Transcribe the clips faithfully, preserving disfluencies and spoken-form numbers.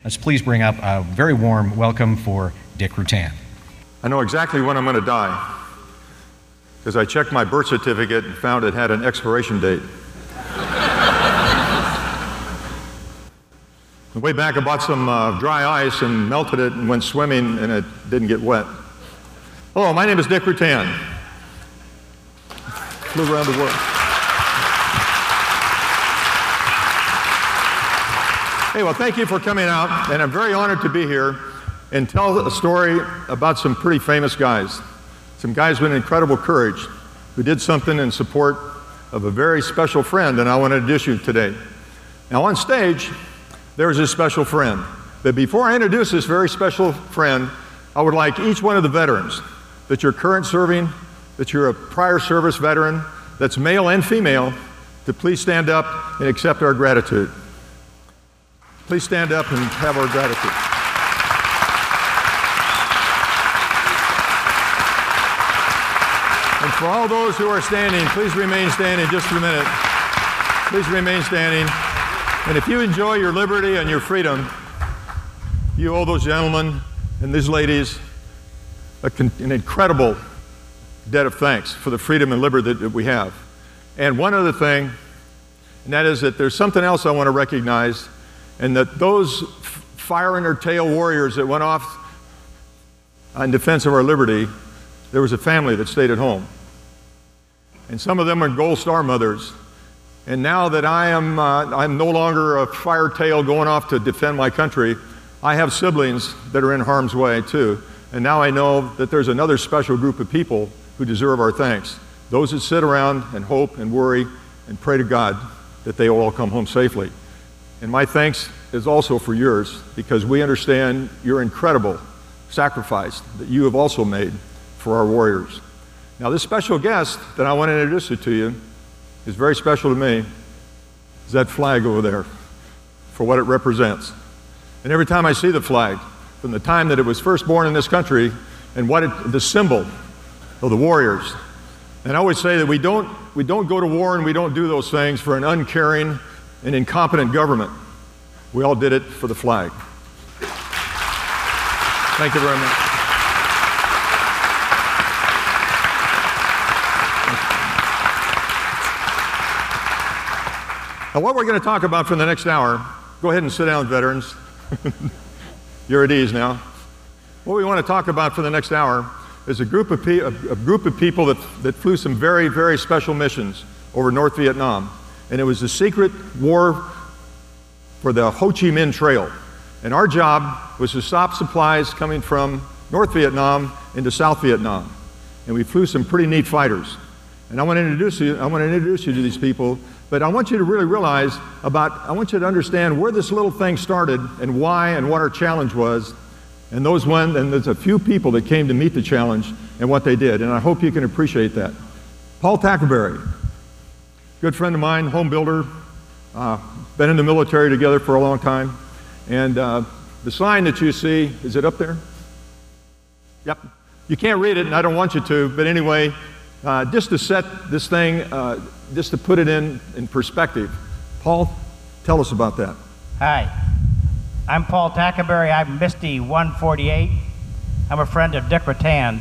Let's please bring up a very warm welcome for Dick Rutan. I know exactly when I'm going to die, because I checked my birth certificate and found it had an expiration date. Way back, I bought some uh, dry ice and melted it and went swimming, and it didn't get wet. Hello, my name is Dick Rutan. Flew around the world. Hey, well, thank you for coming out, and I'm very honored to be here and tell a story about some pretty famous guys. Some guys with incredible courage who did something in support of a very special friend, and I want to introduce you today. Now, on stage, there's a special friend. But before I introduce this very special friend, I would like each one of the veterans, that you're current serving, that you're a prior service veteran, that's male and female, to please stand up and accept our gratitude. Please stand up and have our gratitude. And for all those who are standing, please remain standing just for a minute. Please remain standing. And if you enjoy your liberty and your freedom, you owe those gentlemen and these ladies a con an incredible debt of thanks for the freedom and liberty that, that we have. And one other thing, and that is that there's something else I want to recognize, and that those fire in their tail warriors that went off in defense of our liberty, there was a family that stayed at home. And some of them are Gold Star mothers. And now that I am uh, I'm no longer a fire tail going off to defend my country, I have siblings that are in harm's way too. And now I know that there's another special group of people who deserve our thanks. Those that sit around and hope and worry and pray to God that they will all come home safely. And my thanks is also for yours, because we understand your incredible sacrifice that you have also made for our warriors. Now, this special guest that I want to introduce you to you is very special to me. Is that flag over there, for what it represents. And every time I see the flag, from the time that it was first born in this country, and what it, the symbol of the warriors. And I always say that we don't, we don't go to war and we don't do those things for an uncaring and incompetent government. We all did it for the flag. Thank you very much. Now, what we're going to talk about for the next hour, go ahead and sit down, veterans. You're at ease now. What we want to talk about for the next hour is a group of, pe a, a group of people that, that flew some very, very special missions over North Vietnam. And it was a secret war for the Ho Chi Minh Trail. And our job was to stop supplies coming from North Vietnam into South Vietnam. And we flew some pretty neat fighters. And I want to introduce you, I want to introduce you to these people. But I want you to really realize about, I want you to understand where this little thing started and why and what our challenge was. And those one, and there's a few people that came to meet the challenge and what they did. And I hope you can appreciate that. Paul Tackleberry, good friend of mine, home builder, uh, been in the military together for a long time. And uh, the sign that you see, is it up there? Yep. You can't read it, and I don't want you to, but anyway, uh, just to set this thing, uh, just to put it in, in perspective. Paul, tell us about that. Hi, I'm Paul Tackleberry. I'm Misty one forty-eight. I'm a friend of Dick Rutan's.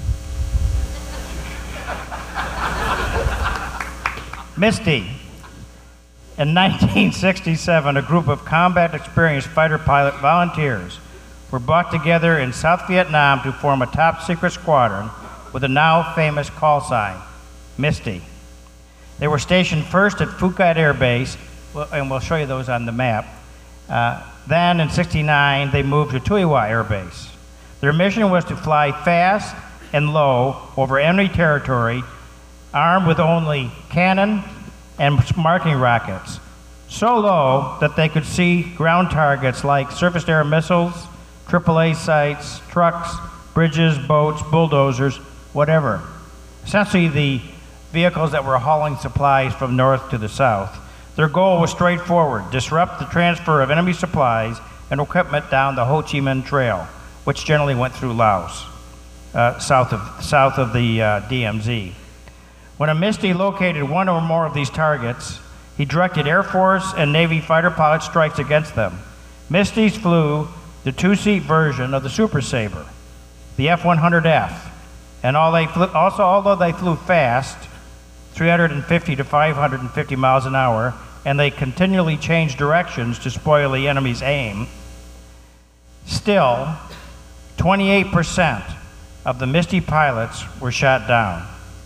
Misty. In nineteen sixty-seven, a group of combat experienced fighter pilot volunteers were brought together in South Vietnam to form a top secret squadron with a now famous call sign, Misty. They were stationed first at Phu Quoc Air Base, and we'll show you those on the map. Uh, then in sixty-nine, they moved to Tuy Hoa Air Base. Their mission was to fly fast and low over enemy territory, armed with only cannon and marking rockets, so low that they could see ground targets like surface-to-air missiles, triple A sites, trucks, bridges, boats, bulldozers, whatever. Essentially, the vehicles that were hauling supplies from north to the south. Their goal was straightforward: disrupt the transfer of enemy supplies and equipment down the Ho Chi Minh Trail, which generally went through Laos, uh, south of, south of the uh, D M Z. When a Misty located one or more of these targets, he directed Air Force and Navy fighter pilot strikes against them. Misty's flew the two-seat version of the Super Sabre, the F one hundred F, and all they flew, also, although they flew fast, three hundred fifty to five hundred fifty miles an hour, and they continually changed directions to spoil the enemy's aim, still, twenty-eight percent of the Misty pilots were shot down.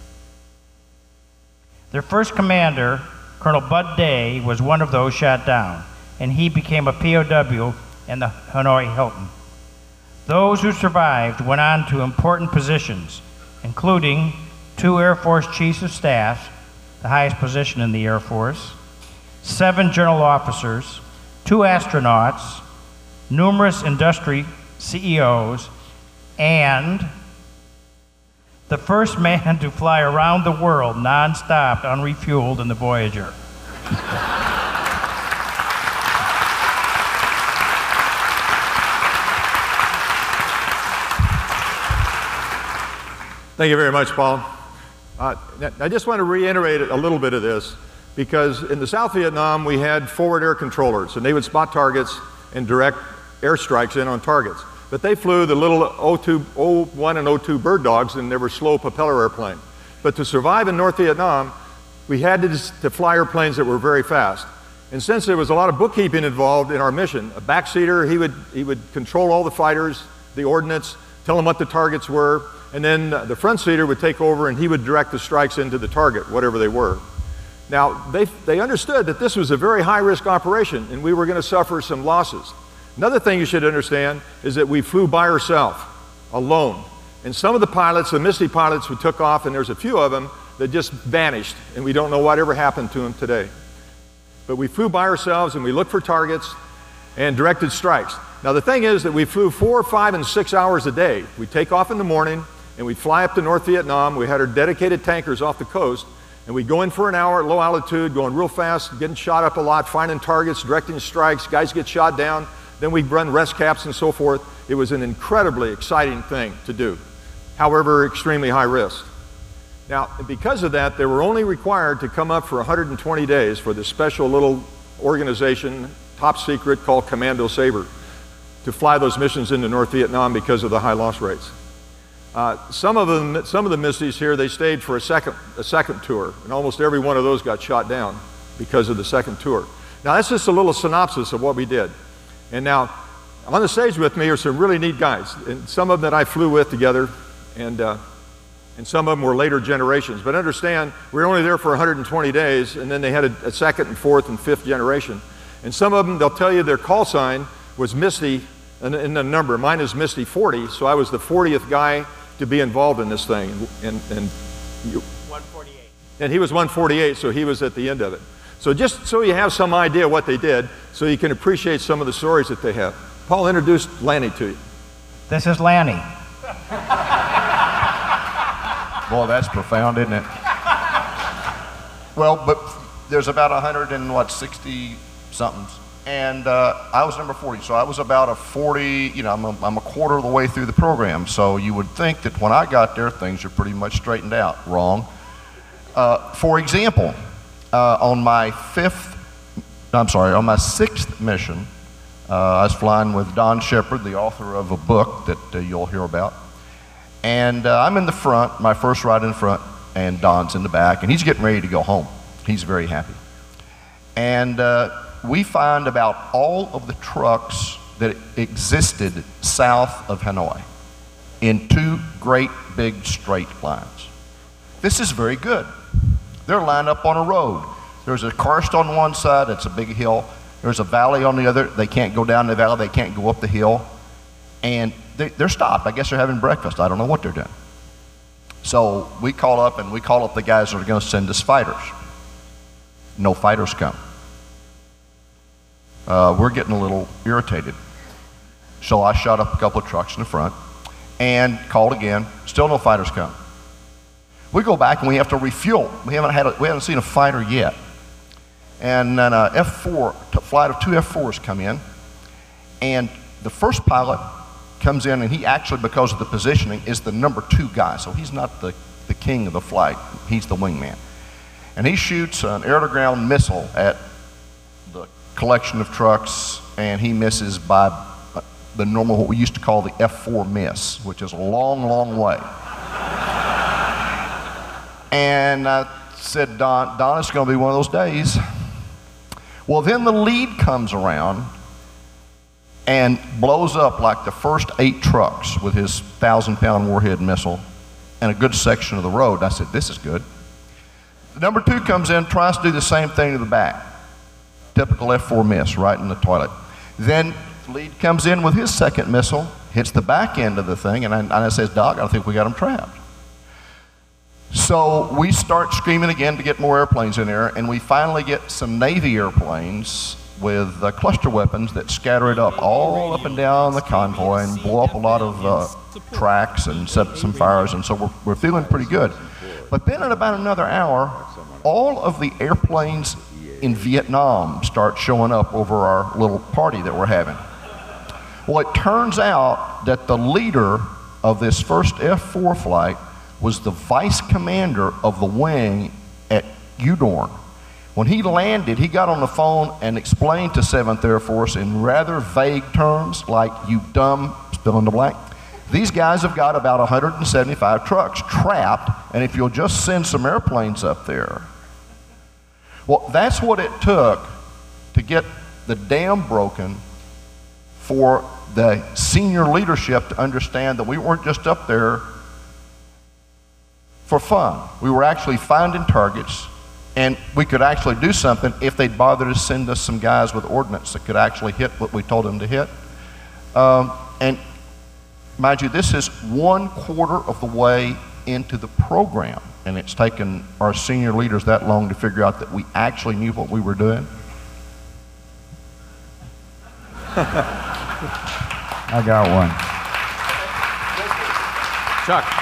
Their first commander, Colonel Bud Day, was one of those shot down, and he became a P O W in the Hanoi Hilton. Those who survived went on to important positions, including two Air Force Chiefs of Staff, the highest position in the Air Force, seven general officers, two astronauts, numerous industry C E Os, and the first man to fly around the world non-stop, unrefueled in the Voyager. Thank you very much, Paul. Uh, I just want to reiterate a little bit of this, because in the South Vietnam we had forward air controllers, and they would spot targets and direct airstrikes in on targets. But they flew the little O two, O one and O two Bird Dogs, and they were slow propeller airplane. But to survive in North Vietnam, we had to, to fly airplanes that were very fast. And since there was a lot of bookkeeping involved in our mission, a backseater, he would, he would control all the fighters, the ordnance, tell them what the targets were, and then the front seater would take over and he would direct the strikes into the target, whatever they were. Now, they, they understood that this was a very high-risk operation and we were going to suffer some losses. Another thing you should understand is that we flew by ourselves, alone. And some of the pilots, the Misty pilots who took off, and there's a few of them that just vanished, and we don't know whatever happened to them today. But we flew by ourselves and we looked for targets and directed strikes. Now the thing is that we flew four, five, and six hours a day. We'd take off in the morning and we'd fly up to North Vietnam. We had our dedicated tankers off the coast, and we'd go in for an hour at low altitude, going real fast, getting shot up a lot, finding targets, directing strikes, guys get shot down. Then we'd run rest caps and so forth. It was an incredibly exciting thing to do. However, extremely high risk. Now, because of that, they were only required to come up for one hundred twenty days for this special little organization, top secret, called Commando Sabre, to fly those missions into North Vietnam because of the high loss rates. Uh, some of them, some of the Misties here, they stayed for a second, a second tour, and almost every one of those got shot down because of the second tour. Now, that's just a little synopsis of what we did. And now, on the stage with me are some really neat guys, and some of them that I flew with together, and, uh, and some of them were later generations. But understand, we were only there for one hundred twenty days, and then they had a, a second and fourth and fifth generation. And some of them, they'll tell you their call sign was Misty, in, in the number. Mine is Misty forty, so I was the fortieth guy to be involved in this thing. And, and you, one forty-eight. And he was one forty-eight, so he was at the end of it. So just so you have some idea what they did, so you can appreciate some of the stories that they have. Paul introduced Lanny to you. This is Lanny. Boy, that's profound, isn't it? Well, but there's about one hundred and what, sixty somethings. And uh, I was number forty, so I was about a forty, you know, I'm a, I'm a quarter of the way through the program. So you would think that when I got there, things are pretty much straightened out. Wrong. Uh, for example, uh, on my fifth, I'm sorry, on my sixth mission, uh, I was flying with Don Shepard, the author of a book that uh, you'll hear about. And uh, I'm in the front, my first ride in front, and Don's in the back, and he's getting ready to go home. He's very happy. And uh, we find about all of the trucks that existed south of Hanoi in two great big straight lines. This is very good. They're lined up on a road. There's a karst on one side, it's a big hill. There's a valley on the other. They can't go down the valley, they can't go up the hill. And they, they're stopped. I guess they're having breakfast. I don't know what they're doing. So we call up and we call up the guys that are going to send us fighters. No fighters come. Uh, we're getting a little irritated. So I shot up a couple of trucks in the front and called again. Still no fighters come. We go back and we have to refuel. We haven't had a, we haven't seen a fighter yet. And then a F four, a flight of two F fours come in, and the first pilot comes in, and he actually, because of the positioning, is the number two guy. So he's not the, the king of the flight. He's the wingman. And he shoots an air-to-ground missile at the collection of trucks and he misses by the normal, what we used to call the F four miss, which is a long, long way. And I said, Don, Don, it's going to be one of those days. Well, then the lead comes around and blows up like the first eight trucks with his thousand pound warhead missile and a good section of the road. I said, this is good. Number two comes in, tries to do the same thing to the back. Typical F four miss, right in the toilet. Then the lead comes in with his second missile, hits the back end of the thing, and I, and I says, Doc, I think we got him trapped. So we start screaming again to get more airplanes in there, and we finally get some Navy airplanes with uh, cluster weapons that scatter it up all up and down the convoy and blow up a lot of uh, tracks and set some fires, and so we're, we're feeling pretty good. But then in about another hour, all of the airplanes in Vietnam start showing up over our little party that we're having. Well, it turns out that the leader of this first F four flight was the vice commander of the wing at U D O R N. When he landed, he got on the phone and explained to seventh Air Force in rather vague terms, like, you dumb, fill in the blank, these guys have got about one hundred seventy-five trucks trapped, and if you'll just send some airplanes up there. Well, that's what it took to get the dam broken for the senior leadership to understand that we weren't just up there for fun. We were actually finding targets, and we could actually do something if they'd bother to send us some guys with ordnance that could actually hit what we told them to hit. Um, and mind you, this is one quarter of the way into the program, and it's taken our senior leaders that long to figure out that we actually knew what we were doing. I got one. Chuck.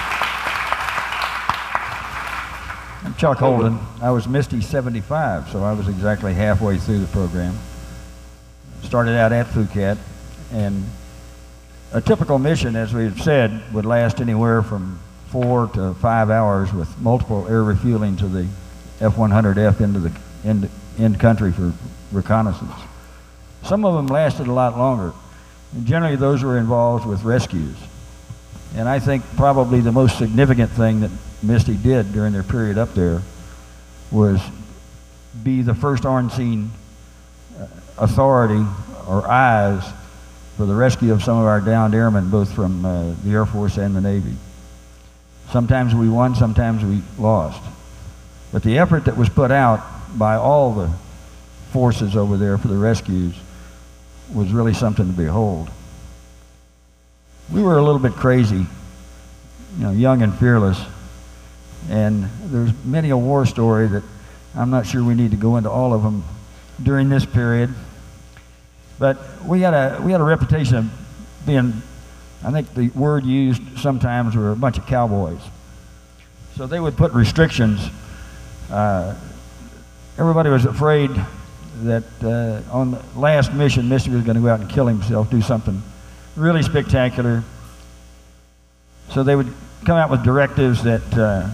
I'm Chuck Holden. I was Misty seventy-five, so I was exactly halfway through the program. Started out at Phuket, and a typical mission, as we've said, would last anywhere from four to five hours with multiple air refuelings of the F one hundred F into the end, end country for reconnaissance. Some of them lasted a lot longer, and generally those were involved with rescues. And I think probably the most significant thing that Misty did during their period up there was be the first on-scene authority or eyes for the rescue of some of our downed airmen, both from uh, the Air Force and the Navy. Sometimes we won, sometimes we lost. But the effort that was put out by all the forces over there for the rescues was really something to behold. We were a little bit crazy, you know, young and fearless, and there's many a war story that I'm not sure we need to go into all of them during this period. But we had a we had a reputation of being, I think the word used sometimes were a bunch of cowboys. So they would put restrictions. Uh, everybody was afraid that uh, on the last mission, Misty was going to go out and kill himself, do something really spectacular. So they would come out with directives that uh,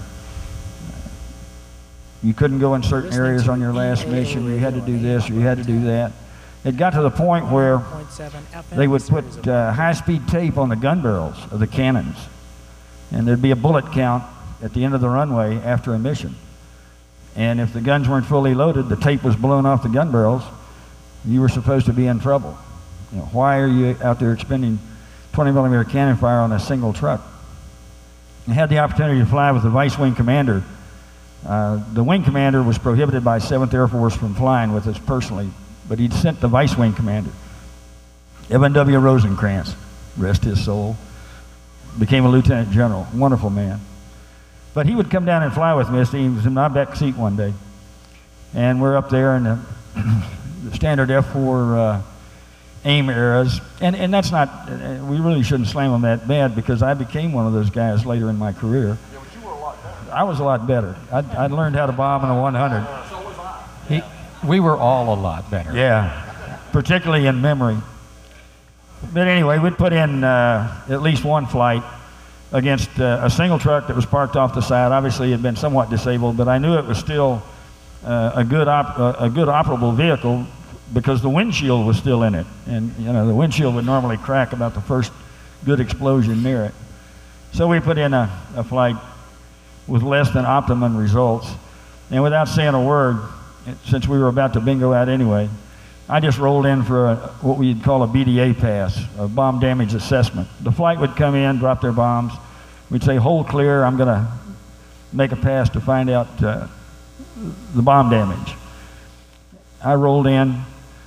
you couldn't go in certain areas on your last mission, you had to do this, or you had to do that. It got to the point where they would put uh, high-speed tape on the gun barrels of the cannons, and there'd be a bullet count at the end of the runway after a mission. And if the guns weren't fully loaded, the tape was blown off the gun barrels, you were supposed to be in trouble. You know, why are you out there expending twenty millimeter cannon fire on a single truck? I had the opportunity to fly with the vice wing commander. Uh, the wing commander was prohibited by seventh Air Force from flying with us personally, but he'd sent the vice wing commander, Evan W. Rosencrantz, rest his soul, became a lieutenant general, wonderful man. But he would come down and fly with me. He was in my back seat one day, and we're up there in the, the standard F four uh, AIM eras, and, and that's not, uh, we really shouldn't slam them that bad, because I became one of those guys later in my career. Yeah, but you were a lot better. I was a lot better. I'd, I'd learned how to bomb in a one hundred. So was I. He, we were all a lot better. Yeah, particularly in memory. But anyway, we'd put in uh, at least one flight against uh, a single truck that was parked off the side. Obviously, it had been somewhat disabled, but I knew it was still uh, a good op uh, a good operable vehicle because the windshield was still in it. And, you know, the windshield would normally crack about the first good explosion near it. So we put in a, a flight with less than optimum results. And without saying a word, since we were about to bingo out anyway, I just rolled in for a, what we'd call a B D A pass, a bomb damage assessment. The flight would come in, drop their bombs. We'd say, hold clear, I'm going to make a pass to find out uh, the bomb damage. I rolled in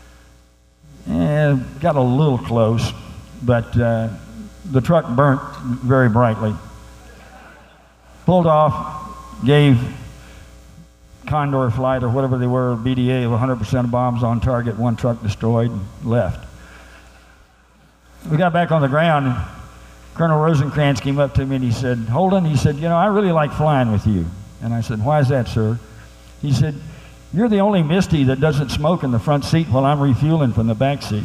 and got a little close, but uh, the truck burnt very brightly. Pulled off, gave Condor flight or whatever they were, B D A of one hundred percent of bombs on target, one truck destroyed, and left. We got back on the ground, and Colonel Rosencrantz came up to me and he said, Holden, he said, you know, I really like flying with you. And I said, why is that, sir? He said, you're the only Misty that doesn't smoke in the front seat while I'm refueling from the back seat.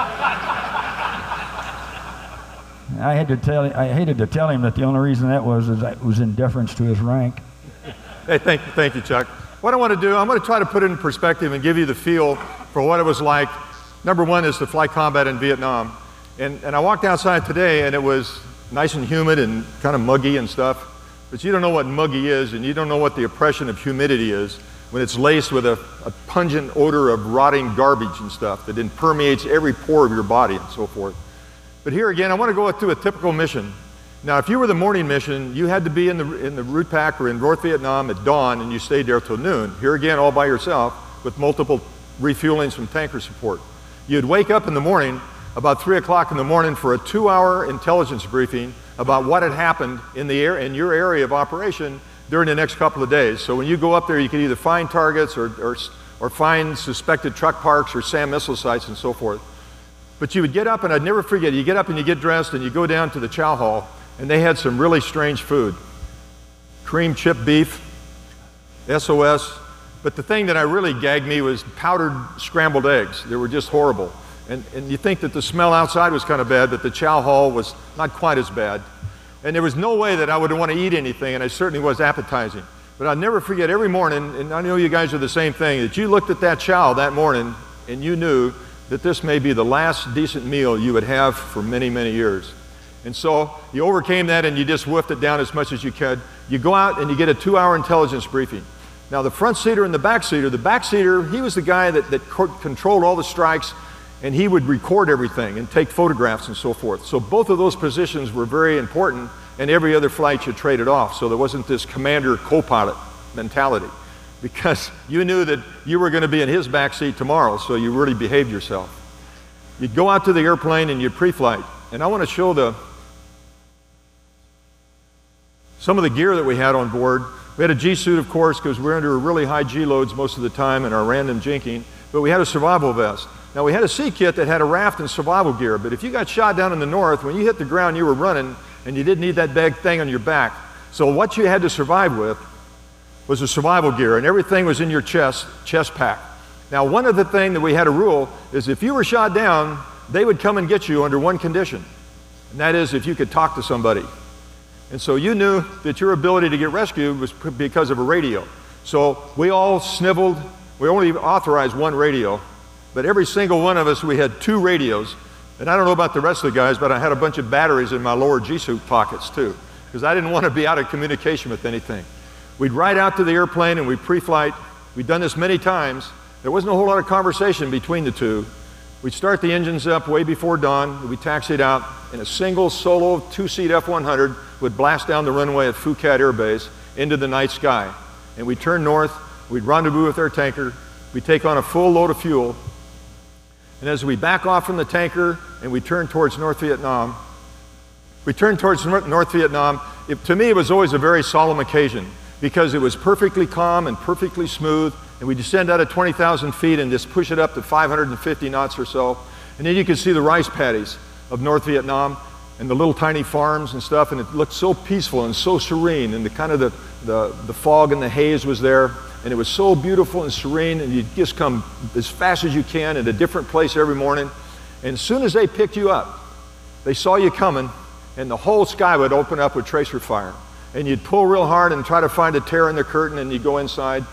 I had to tell, I hated to tell him that the only reason that was is it was in deference to his rank. Hey, thank you, thank you, Chuck. What I want to do, I'm going to try to put it in perspective and give you the feel for what it was like. Number one is to fly combat in Vietnam. And, and I walked outside today and it was nice and humid and kind of muggy and stuff. But you don't know what muggy is, and you don't know what the oppression of humidity is when it's laced with a, a pungent odor of rotting garbage and stuff that then permeates every pore of your body and so forth. But here again, I want to go through a typical mission. Now, if you were the morning mission, you had to be in the, in the route pack or in North Vietnam at dawn, and you stayed there till noon. Here again, all by yourself with multiple refuelings from tanker support. You'd wake up in the morning about three o'clock in the morning for a two-hour intelligence briefing about what had happened in, the air, in your area of operation during the next couple of days. So when you go up there, you can either find targets or, or, or find suspected truck parks or SAM missile sites and so forth. But you would get up, and I'd never forget, you get up and you get dressed and you go down to the chow hall, and they had some really strange food. Cream chip beef, S O S, but the thing that I really gagged me was powdered scrambled eggs. They were just horrible. And, and you think that the smell outside was kind of bad, but the chow hall was not quite as bad. And there was no way that I would want to eat anything, and I certainly was appetizing. But I'll never forget every morning, and I know you guys are the same thing, that you looked at that chow that morning and you knew that this may be the last decent meal you would have for many, many years. And so you overcame that and you just whiffed it down as much as you could. You go out and you get a two-hour intelligence briefing. Now the front seater and the back seater, the back seater, he was the guy that, that controlled all the strikes, and he would record everything and take photographs and so forth. So both of those positions were very important, and every other flight you traded off. So there wasn't this commander co-pilot mentality, because you knew that you were going to be in his back seat tomorrow, so you really behaved yourself. You'd go out to the airplane and you'd pre-flight. And I want to show the some of the gear that we had on board. We had a G-suit, of course, because we're under really high G-loads most of the time in our random jinking, but we had a survival vest. Now, we had a sea kit that had a raft and survival gear, but if you got shot down in the north, when you hit the ground, you were running, and you didn't need that big thing on your back. So what you had to survive with was the survival gear, and everything was in your chest, chest pack. Now, one of the things that we had a rule is if you were shot down, they would come and get you under one condition, and that is if you could talk to somebody. And so you knew that your ability to get rescued was because of a radio. So we all sniveled. We only authorized one radio, but every single one of us, we had two radios. And I don't know about the rest of the guys, but I had a bunch of batteries in my lower G-suit pockets too, because I didn't want to be out of communication with anything. We'd ride out to the airplane and we'd pre-flight. We'd done this many times. There wasn't a whole lot of conversation between the two. We'd start the engines up way before dawn. We'd taxi it out, and a single solo two-seat F one hundred would blast down the runway at Phuket Air Base into the night sky. And we'd turn north, we'd rendezvous with our tanker, we'd take on a full load of fuel, and as we back off from the tanker and we turn towards North Vietnam, we turned towards North Vietnam. It, to me, it was always a very solemn occasion because it was perfectly calm and perfectly smooth, and we descend out of twenty thousand feet and just push it up to five hundred fifty knots or so. And then you could see the rice paddies of North Vietnam and the little tiny farms and stuff, and it looked so peaceful and so serene, and the kind of the, the, the fog and the haze was there, and it was so beautiful and serene, and you'd just come as fast as you can at a different place every morning. And as soon as they picked you up, they saw you coming, and the whole sky would open up with tracer fire. And you'd pull real hard and try to find a tear in the curtain, and you'd go inside.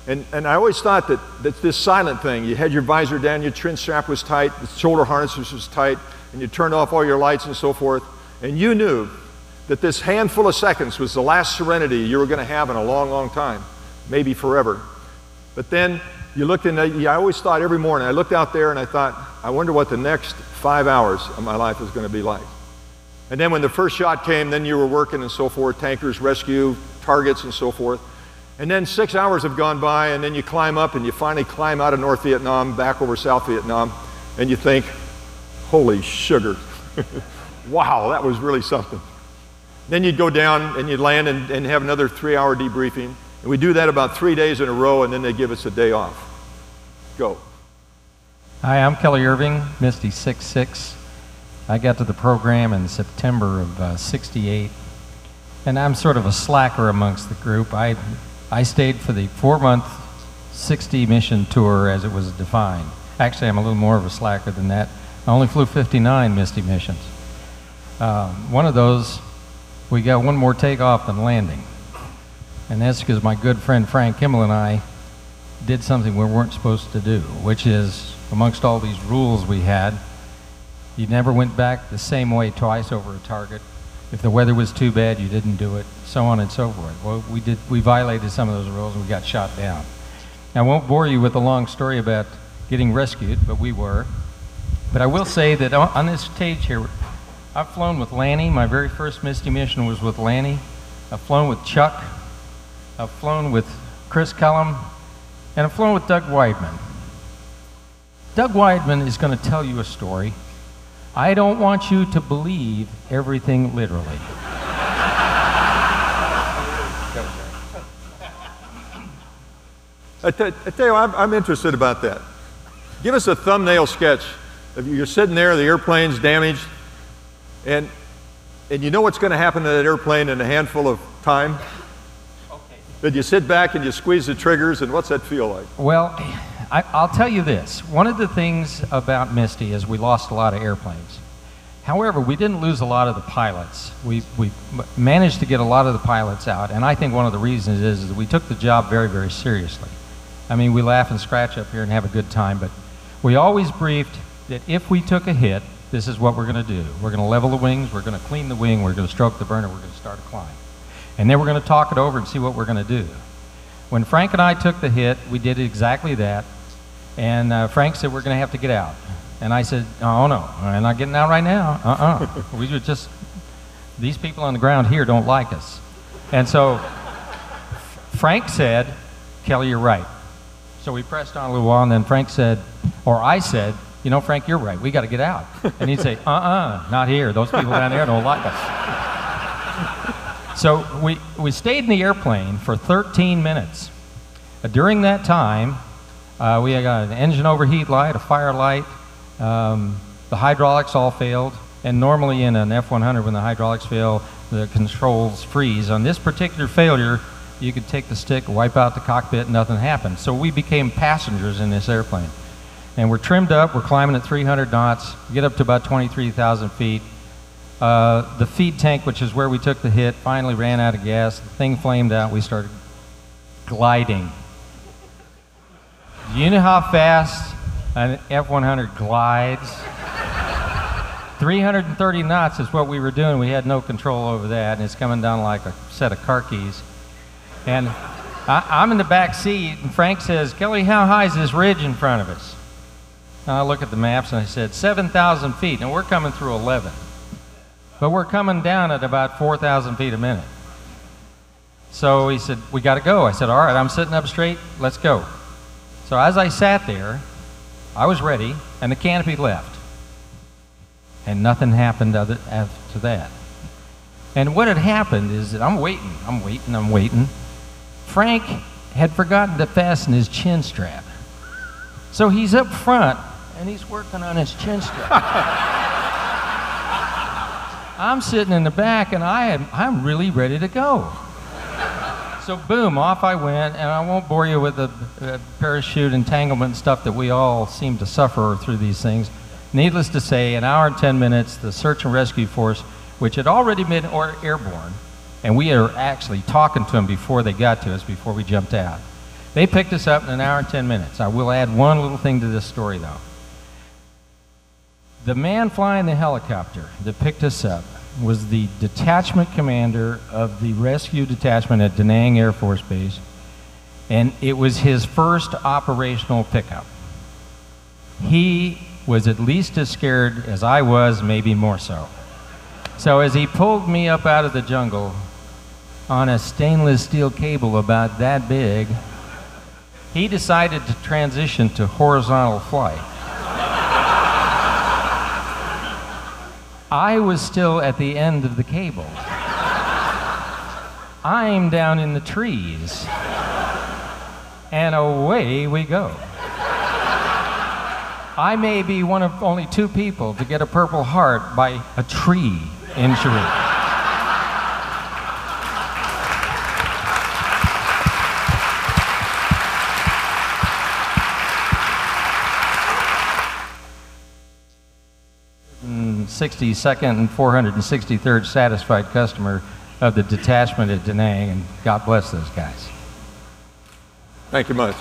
And, and I always thought that, that this silent thing, you had your visor down, your chin strap was tight, the shoulder harness was tight, and you turned off all your lights and so forth, and you knew that this handful of seconds was the last serenity you were going to have in a long, long time, maybe forever. But then you looked in, the, I always thought every morning, I looked out there and I thought, I wonder what the next five hours of my life is going to be like. And then when the first shot came, then you were working and so forth, tankers, rescue, targets and so forth. And then six hours have gone by, and then you climb up and you finally climb out of North Vietnam, back over South Vietnam, and you think, holy sugar. Wow, that was really something. Then you'd go down and you'd land and, and have another three hour debriefing. And we do that about three days in a row, and then they give us a day off. Go. Hi, I'm Kelly Irving, Misty six six. I got to the program in September of uh, sixty-eight, and I'm sort of a slacker amongst the group. I, I stayed for the four-month sixty mission tour as it was defined. Actually, I'm a little more of a slacker than that. I only flew fifty-nine Misty missions. Um, one of those, we got one more takeoff than landing. And that's because my good friend Frank Kimmel and I did something we weren't supposed to do, which is, amongst all these rules we had, you never went back the same way twice over a target. If the weather was too bad, you didn't do it, so on and so forth. Well, we did. We violated some of those rules and we got shot down. I won't bore you with a long story about getting rescued, but we were. But I will say that on, on this stage here, I've flown with Lanny. My very first Misty mission was with Lanny. I've flown with Chuck. I've flown with Chris Cullum. And I've flown with Doug Weidman. Doug Weidman is going to tell you a story. I don't want you to believe everything literally. I, t- I tell you, I'm, I'm interested about that. Give us a thumbnail sketch of you. You're sitting there, the airplane's damaged, and, and you know what's going to happen to that airplane in a handful of time? Okay. But you sit back and you squeeze the triggers, and what's that feel like? Well, I, I'll tell you this. One of the things about Misty is we lost a lot of airplanes. However, we didn't lose a lot of the pilots. We, we managed to get a lot of the pilots out, and I think one of the reasons is, is that we took the job very, very seriously. I mean, we laugh and scratch up here and have a good time, but we always briefed that if we took a hit, this is what we're going to do. We're going to level the wings, we're going to clean the wing, we're going to stroke the burner, we're going to start a climb. And then we're going to talk it over and see what we're going to do. When Frank and I took the hit, we did exactly that. And uh, Frank said, we're going to have to get out. And I said, oh no, I'm not getting out right now. Uh-uh. We were just, these people on the ground here don't like us. And so Frank said, Kelly, you're right. So we pressed on a little while, and then Frank said, or I said, you know, Frank, you're right. We got to get out. And he'd say, uh-uh, not here. Those people down there don't like us. So we, we stayed in the airplane for thirteen minutes. Uh, during that time, uh, we got an engine overheat light, a fire light, um, the hydraulics all failed, and normally in an F one hundred when the hydraulics fail, the controls freeze. On this particular failure, you could take the stick, wipe out the cockpit, and nothing happened. So we became passengers in this airplane. And we're trimmed up, we're climbing at three hundred knots, we get up to about twenty-three thousand feet. Uh, the feed tank, which is where we took the hit, finally ran out of gas. The thing flamed out. We started gliding. Do you know how fast an F one hundred glides? three hundred thirty knots is what we were doing. We had no control over that, and it's coming down like a set of car keys. And I, I'm in the back seat, and Frank says, Kelly, how high is this ridge in front of us? And I look at the maps, and I said, seven thousand feet, and we're coming through eleven. But we're coming down at about four thousand feet a minute. So he said, we got to go. I said, all right, I'm sitting up straight. Let's go. So as I sat there, I was ready, and the canopy left. And nothing happened other, after that. And what had happened is that I'm waiting, I'm waiting, I'm waiting. Frank had forgotten to fasten his chin strap. So he's up front, and he's working on his chin strap. I'm sitting in the back, and I am, I'm really ready to go. So boom, off I went, and I won't bore you with the uh, parachute entanglement stuff that we all seem to suffer through these things. Needless to say, an hour and ten minutes, the search and rescue force, which had already been or airborne, and we are actually talking to them before they got to us, before we jumped out. They picked us up in an hour and ten minutes. I will add one little thing to this story, though. The man flying the helicopter that picked us up was the detachment commander of the rescue detachment at Da Nang Air Force Base, and it was his first operational pickup. He was at least as scared as I was, maybe more so. So as he pulled me up out of the jungle on a stainless steel cable about that big, he decided to transition to horizontal flight. I was still at the end of the cable. I'm down in the trees. And away we go. I may be one of only two people to get a Purple Heart by a tree injury. sixty-second and four hundred sixty-third satisfied customer of the detachment at Da Nang, and God bless those guys. Thank you much.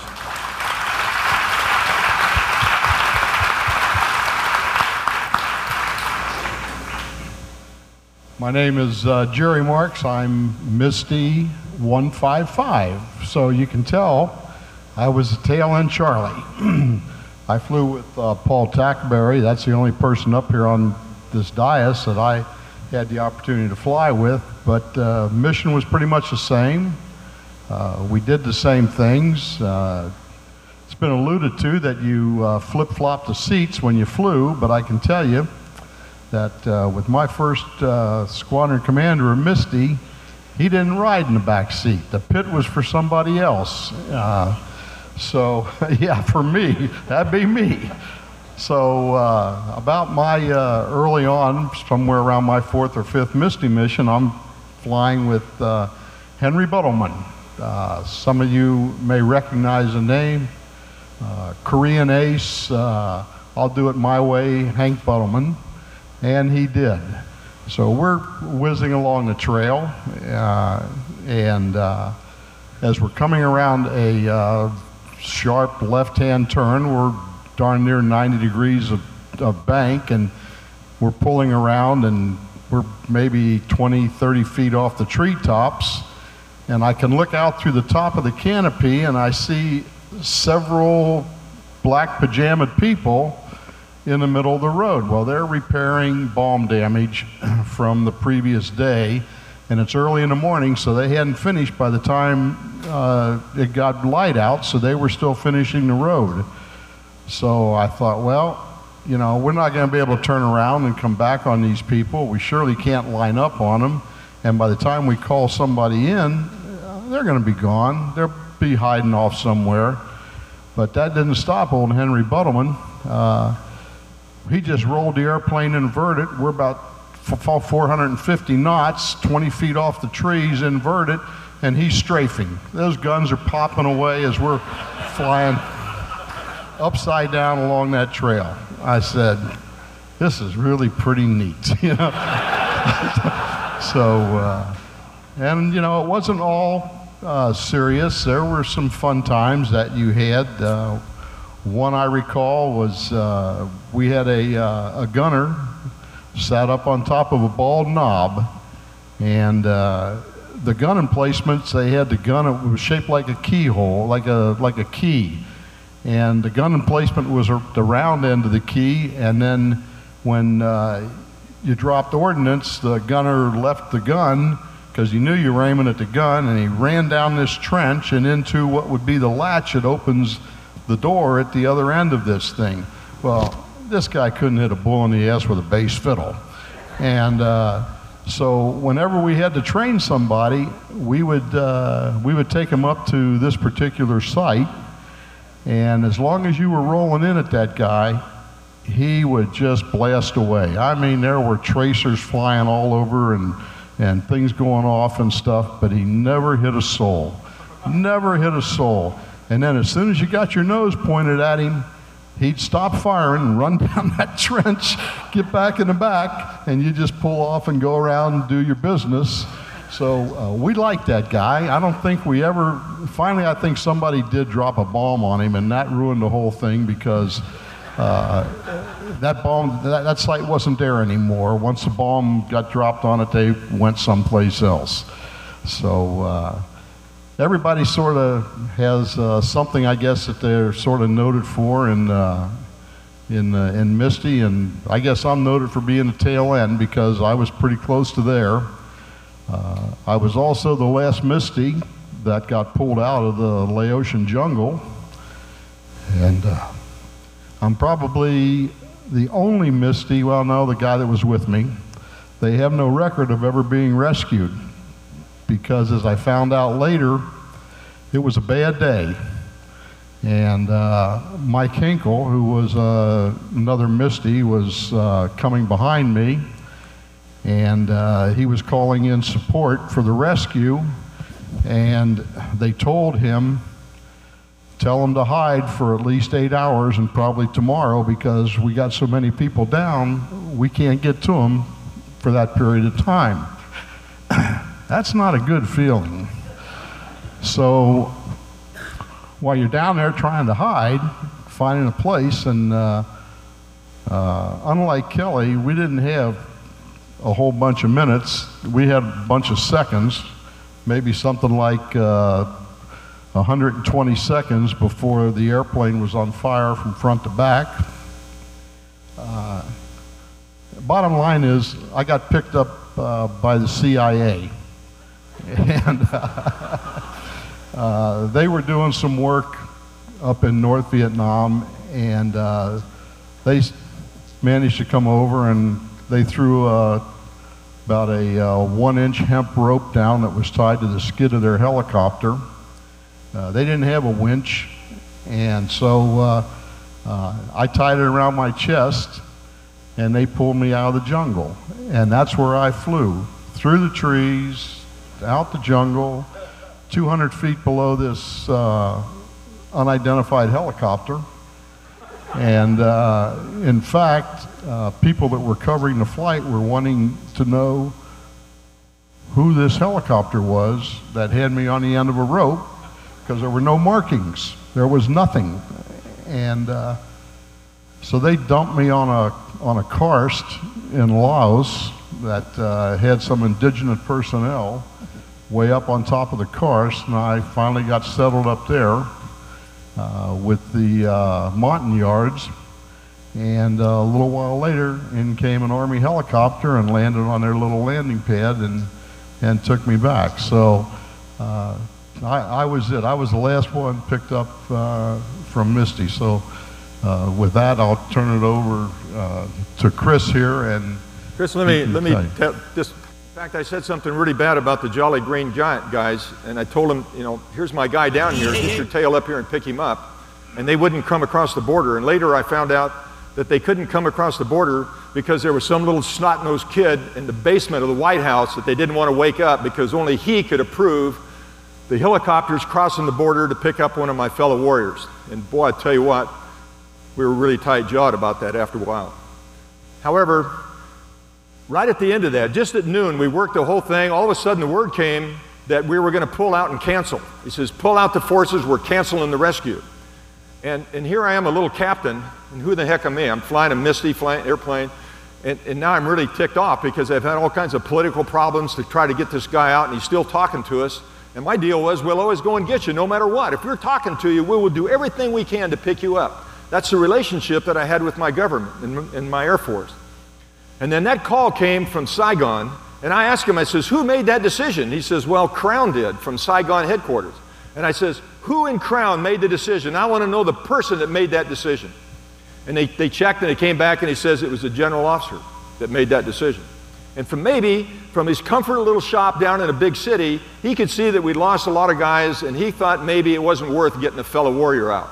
My name is uh, Jerry Marks. I'm Misty one five five. So you can tell I was a tail end Charlie. I flew with uh, Paul Tackberry. That's the only person up here on this dais that I had the opportunity to fly with. But uh, mission was pretty much the same. Uh, we did the same things. Uh, it's been alluded to that you uh, flip-flopped the seats when you flew, but I can tell you that uh, with my first uh, squadron commander, Misty, he didn't ride in the back seat. The pit was for somebody else. Uh, so, yeah, for me, that'd be me. So uh, about my uh, early on, somewhere around my fourth or fifth Misty mission, I'm flying with uh, Henry Buttleman. Uh, some of you may recognize the name. Uh, Korean ace, uh, I'll do it my way, Hank Buttleman. And he did. So we're whizzing along the trail, uh, and uh, as we're coming around a uh, sharp left-hand turn, we're darn near ninety degrees of, of bank, and we're pulling around, and we're maybe twenty, thirty feet off the treetops, and I can look out through the top of the canopy, and I see several black pajamaed people in the middle of the road. Well, they're repairing bomb damage from the previous day, and it's early in the morning, so they hadn't finished by the time uh, it got light out, so they were still finishing the road. So I thought, well, you know, we're not going to be able to turn around and come back on these people. We surely can't line up on them, and by the time we call somebody in, uh, they're going to be gone. They'll be hiding off somewhere. But that didn't stop old Henry Buttleman. Uh, He just rolled the airplane inverted. We're about four hundred fifty knots, twenty feet off the trees, inverted, and he's strafing. Those guns are popping away as we're flying upside down along that trail. I said, this is really pretty neat, you know. So, uh, and you know, it wasn't all uh, serious. There were some fun times that you had. Uh, One I recall was uh, we had a, uh, a gunner sat up on top of a bald knob, and uh, the gun emplacements, they had the gun, it was shaped like a keyhole, like a, like a key. And the gun emplacement was the round end of the key, and then when uh, you dropped ordnance, the gunner left the gun because he knew you were aiming at the gun, and he ran down this trench and into what would be the latch that opens the door at the other end of this thing. Well, this guy couldn't hit a bull in the ass with a bass fiddle. And uh, so whenever we had to train somebody, we would, uh, we would take them up to this particular site, and as long as you were rolling in at that guy, he would just blast away. I mean, there were tracers flying all over and, and things going off and stuff, but he never hit a soul. Never hit a soul. And then as soon as you got your nose pointed at him, he'd stop firing and run down that trench, get back in the back, and you just pull off and go around and do your business. So uh, we liked that guy. I don't think we ever, finally I think somebody did drop a bomb on him, and that ruined the whole thing because uh, that bomb, that, that site wasn't there anymore. Once the bomb got dropped on it, they went someplace else. So uh, everybody sort of has uh, something, I guess, that they're sort of noted for in, uh, in, uh, in Misty, and I guess I'm noted for being the tail end because I was pretty close to there. Uh, I was also the last Misty that got pulled out of the Laotian jungle, and uh, I'm probably the only Misty, well no, the guy that was with me, they have no record of ever being rescued because as I found out later, it was a bad day. And uh, Mike Hinkle, who was uh, another Misty, was uh, coming behind me, and uh, he was calling in support for the rescue, and they told him, tell him to hide for at least eight hours and probably tomorrow because we got so many people down, we can't get to them for that period of time. That's not a good feeling. So while you're down there trying to hide, finding a place, and uh, uh, unlike Kelly, we didn't have a whole bunch of minutes. We had a bunch of seconds, maybe something like uh, one hundred twenty seconds before the airplane was on fire from front to back. Uh, bottom line is, I got picked up uh, by the C I A, and uh, uh, they were doing some work up in North Vietnam, and uh, they managed to come over and they threw uh, about a uh, one-inch hemp rope down that was tied to the skid of their helicopter. Uh, they didn't have a winch, and so uh, uh, I tied it around my chest, and they pulled me out of the jungle. And that's where I flew, through the trees, out the jungle, two hundred feet below this uh, unidentified helicopter. And uh, in fact, uh, people that were covering the flight were wanting to know who this helicopter was that had me on the end of a rope, because there were no markings. There was nothing. And uh, so they dumped me on a, on a karst in Laos that uh, had some indigenous personnel way up on top of the karst, and I finally got settled up there uh, with the uh, Montagnards. And uh, a little while later, in came an Army helicopter and landed on their little landing pad and, and took me back. So uh, I, I was it. I was the last one picked up uh, from Misty. So uh, with that, I'll turn it over uh, to Chris here. And Chris, let me let me tell this. In fact, I said something really bad about the Jolly Green Giant guys, and I told them, you know, here's my guy down here. Get your tail up here and pick him up. And they wouldn't come across the border. And later, I found out that they couldn't come across the border because there was some little snot-nosed kid in the basement of the White House that they didn't want to wake up because only he could approve the helicopters crossing the border to pick up one of my fellow warriors. And boy, I tell you what, we were really tight-jawed about that after a while. However, right at the end of that, just at noon, we worked the whole thing. All of a sudden, the word came that we were going to pull out and cancel. He says, pull out the forces, we're canceling the rescue. And, and here I am, a little captain, and who the heck am I? I'm flying a Misty flying airplane, and, and now I'm really ticked off because I've had all kinds of political problems to try to get this guy out, and he's still talking to us. And my deal was, we'll always go and get you no matter what. If we're talking to you, we will do everything we can to pick you up. That's the relationship that I had with my government and, and my Air Force. And then that call came from Saigon, and I asked him, I says, who made that decision? He says, well, Crown did, from Saigon headquarters. And I says, who in Crown made the decision? I want to know the person that made that decision. And they, they checked, and they came back, and he says it was the general officer that made that decision. And from maybe, from his comfort little shop down in a big city, he could see that we'd lost a lot of guys, and he thought maybe it wasn't worth getting a fellow warrior out.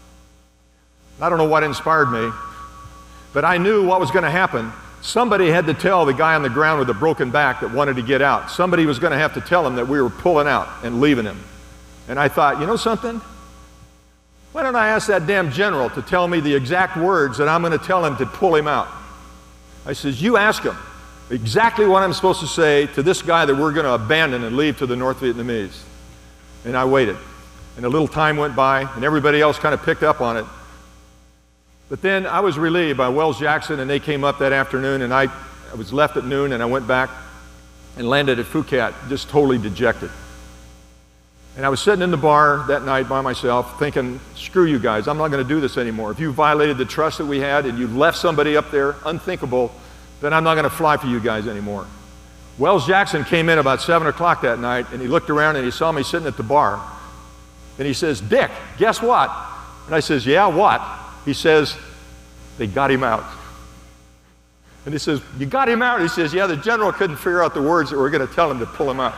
I don't know what inspired me, but I knew what was going to happen. Somebody had to tell the guy on the ground with a broken back that wanted to get out. Somebody was going to have to tell him that we were pulling out and leaving him. And I thought, you know something? Why don't I ask that damn general to tell me the exact words that I'm going to tell him to pull him out? I says, you ask him. exactly what I'm supposed to say to this guy that we're going to abandon and leave to the North Vietnamese. And I waited. And a little time went by, and everybody else kind of picked up on it. But then I was relieved by Wells Jackson, and they came up that afternoon, and I, I was left at noon, and I went back and landed at Phuket, just totally dejected. And I was sitting in the bar that night by myself thinking, screw you guys, I'm not going to do this anymore. If you violated the trust that we had and you left somebody up there unthinkable, then I'm not going to fly for you guys anymore. Wells Jackson came in about seven o'clock that night, and he looked around and he saw me sitting at the bar. And he says, Dick, guess what? And I says, yeah, what? He says, they got him out. And he says, you got him out? He says, yeah, the general couldn't figure out the words that were going to tell him to pull him out.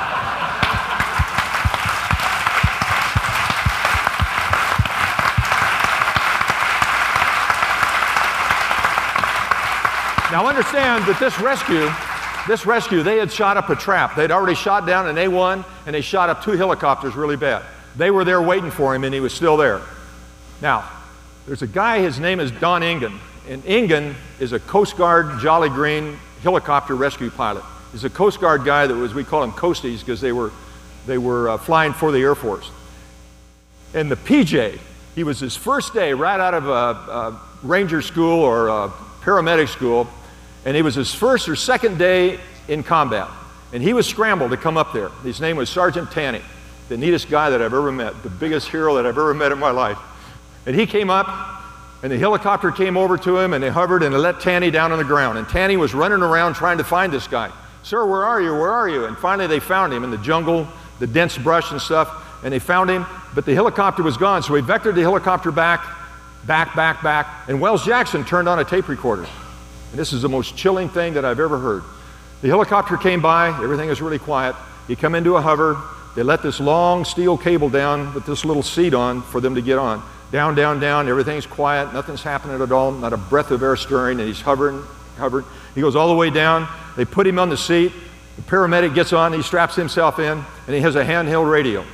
Now understand that this rescue, this rescue, they had shot up a trap. They'd already shot down an A one, and they shot up two helicopters really bad. They were there waiting for him, and he was still there. Now, there's a guy, his name is Don Ingen, and Ingen is a Coast Guard Jolly Green helicopter rescue pilot. He's a Coast Guard guy that was, we call them Coasties because they were, they were uh, flying for the Air Force. And the P J, he was his first day right out of a, a Ranger school or a paramedic school, and it was his first or second day in combat. And he was scrambled to come up there. His name was Sergeant Tanny, the neatest guy that I've ever met, the biggest hero that I've ever met in my life. And he came up, and the helicopter came over to him, and they hovered, and they let Tanny down on the ground. And Tanny was running around trying to find this guy. Sir, where are you? Where are you? And finally they found him in the jungle, the dense brush and stuff, and they found him, but the helicopter was gone. So he vectored the helicopter back, back, back, back, and Wells Jackson turned on a tape recorder. And this is the most chilling thing that I've ever heard. The helicopter came by, everything was really quiet. He come into a hover, they let this long steel cable down with this little seat on for them to get on. Down, down, down, everything's quiet, nothing's happening at all, not a breath of air stirring, and he's hovering, hovering. He goes all the way down, they put him on the seat, the paramedic gets on, he straps himself in, and he has a handheld radio.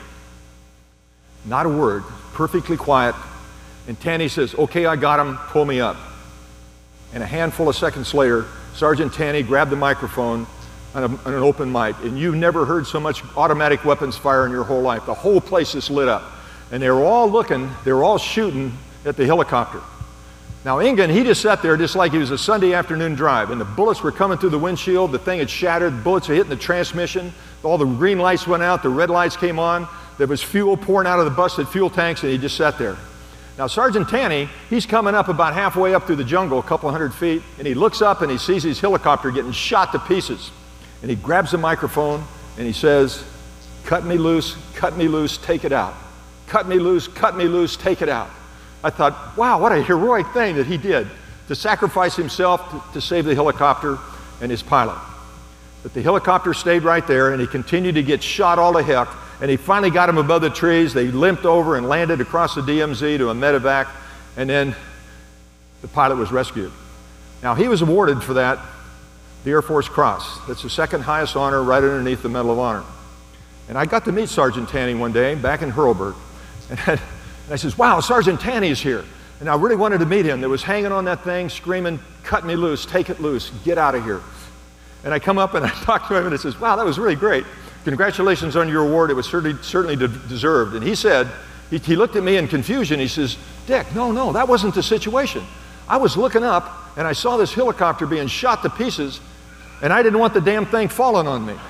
Not a word, perfectly quiet, and Tanny says, okay, I got him, pull me up. And a handful of seconds later, Sergeant Tanny grabbed the microphone on, a, on an open mic, and you've never heard so much automatic weapons fire in your whole life. The whole place is lit up. And they were all looking, they were all shooting at the helicopter. Now Ingen, he just sat there just like he was a Sunday afternoon drive, and the bullets were coming through the windshield, the thing had shattered, the bullets were hitting the transmission, all the green lights went out, the red lights came on, there was fuel pouring out of the busted fuel tanks, and he just sat there. Now Sergeant Tanny, he's coming up about halfway up through the jungle, a couple hundred feet, and he looks up and he sees his helicopter getting shot to pieces. And he grabs the microphone and he says, cut me loose, cut me loose, take it out. Cut me loose, cut me loose, take it out. I thought, wow, what a heroic thing that he did to sacrifice himself to, to save the helicopter and his pilot. But the helicopter stayed right there, and he continued to get shot all to heck, and he finally got him above the trees. They limped over and landed across the D M Z to a medevac, and then the pilot was rescued. Now, he was awarded for that the Air Force Cross. That's the second highest honor right underneath the Medal of Honor. And I got to meet Sergeant Tanny one day back in Hurlburt. And I, and I says, wow, Sergeant Tanny's here. And I really wanted to meet him. That was hanging on that thing, screaming, cut me loose, take it loose, get out of here. And I come up and I talk to him and he says, wow, that was really great. Congratulations on your award. It was certainly, certainly de deserved. And he said, he, he looked at me in confusion. He says, Dick, no, no, that wasn't the situation. I was looking up and I saw this helicopter being shot to pieces, and I didn't want the damn thing falling on me.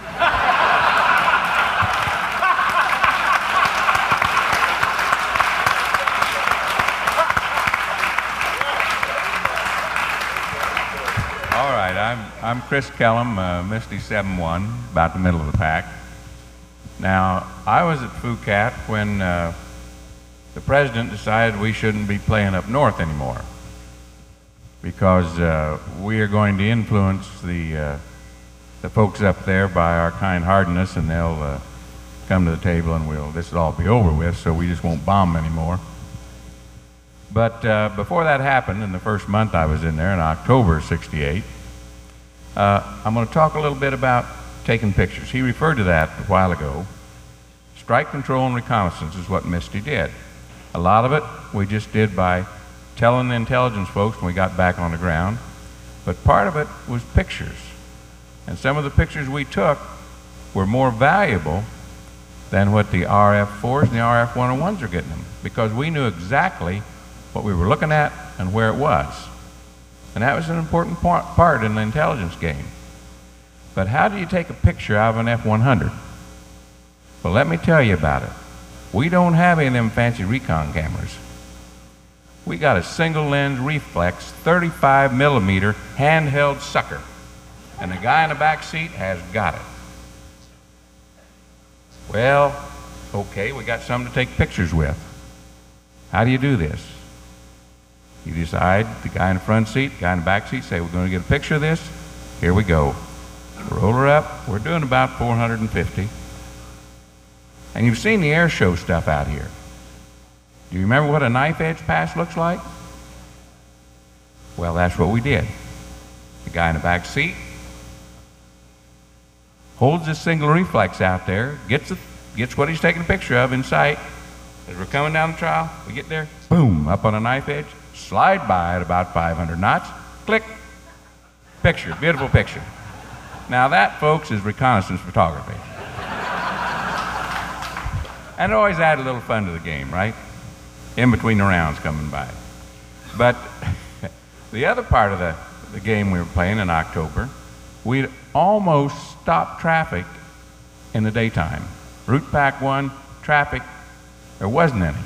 All right, I'm, I'm Chris Kellum, uh, Misty seven one, about the middle of the pack. Now, I was at Phuket when uh, the president decided we shouldn't be playing up north anymore, because uh, we are going to influence the, uh, the folks up there by our kind-heartedness, and they'll uh, come to the table and we'll, this will all be over with, so we just won't bomb anymore. But uh, before that happened, in the first month I was in there, in October of sixty-eight, uh, I'm going to talk a little bit about taking pictures. He referred to that a while ago. Strike control and reconnaissance is what Misty did. A lot of it we just did by telling the intelligence folks when we got back on the ground, but part of it was pictures. And some of the pictures we took were more valuable than what the R F fours and the R F one oh ones are getting them, because we knew exactly what we were looking at and where it was. And that was an important part, part in the intelligence game. But how do you take a picture out of an F one hundred? Well, let me tell you about it. We don't have any of them fancy recon cameras. We got a single lens reflex, thirty-five millimeter handheld sucker. And the guy in the back seat has got it. Well, okay, we got something to take pictures with. How do you do this? You decide, the guy in the front seat, the guy in the back seat, say, we're going to get a picture of this. Here we go. Roll her up. We're doing about four hundred fifty. And you've seen the air show stuff out here. Do you remember what a knife edge pass looks like? Well, that's what we did. The guy in the back seat holds this single reflex out there, gets, a, gets what he's taking a picture of in sight. As we're coming down the trail, we get there, boom, up on a knife edge, slide by at about five hundred knots, click, picture, beautiful picture. Now that, folks, is reconnaissance photography. And it always add a little fun to the game, right? In between the rounds coming by. But the other part of the, the game we were playing in October, we'd almost stopped traffic in the daytime. Route Pack one, traffic, there wasn't any.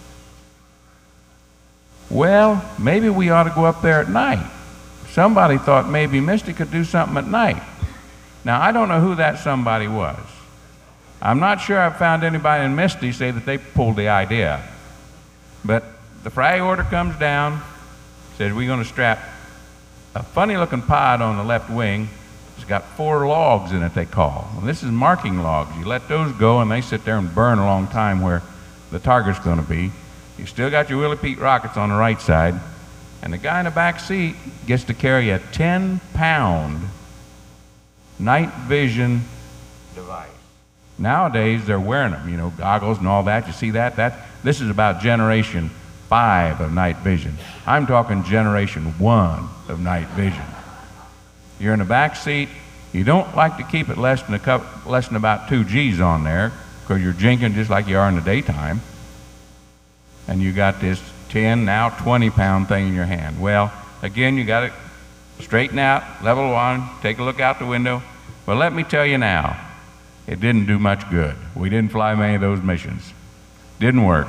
Well, maybe we ought to go up there at night. Somebody thought maybe Misty could do something at night. Now, I don't know who that somebody was. I'm not sure I've found anybody in Misty say that they pulled the idea. But the frag order comes down, says we're going to strap a funny-looking pod on the left wing. It's got four logs in it, they call. And this is marking logs. You let those go, and they sit there and burn a long time where the target's going to be. You still got your Willie Pete rockets on the right side, and the guy in the back seat gets to carry a ten pound night vision device. Nowadays, they're wearing them, you know, goggles and all that. You see that? That this is about generation five of night vision. I'm talking generation one of night vision. You're in the back seat. You don't like to keep it less than a cup, less than about two G's on there, because you're jinking just like you are in the daytime. And you got this ten, now twenty pound thing in your hand. Well, again, you got to straighten out, level one, take a look out the window. Well, let me tell you now, it didn't do much good. We didn't fly many of those missions. Didn't work.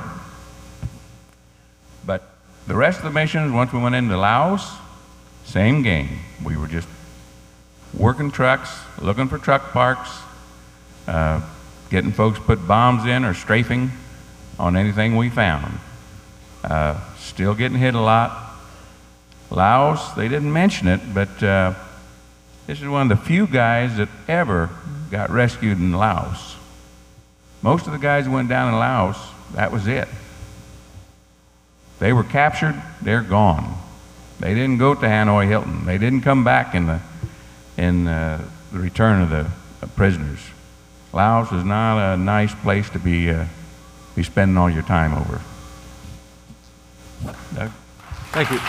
But the rest of the missions, once we went into Laos, same game. We were just working trucks, looking for truck parks, uh, getting folks to put bombs in or strafing on anything we found. Uh, still getting hit a lot. Laos, they didn't mention it, but uh, this is one of the few guys that ever got rescued in Laos. Most of the guys who went down in Laos, that was it. They were captured, they're gone. They didn't go to Hanoi Hilton. They didn't come back in the in uh, the return of the uh, prisoners. Laos is not a nice place to be uh, be spending all your time over. Doug? Thank you.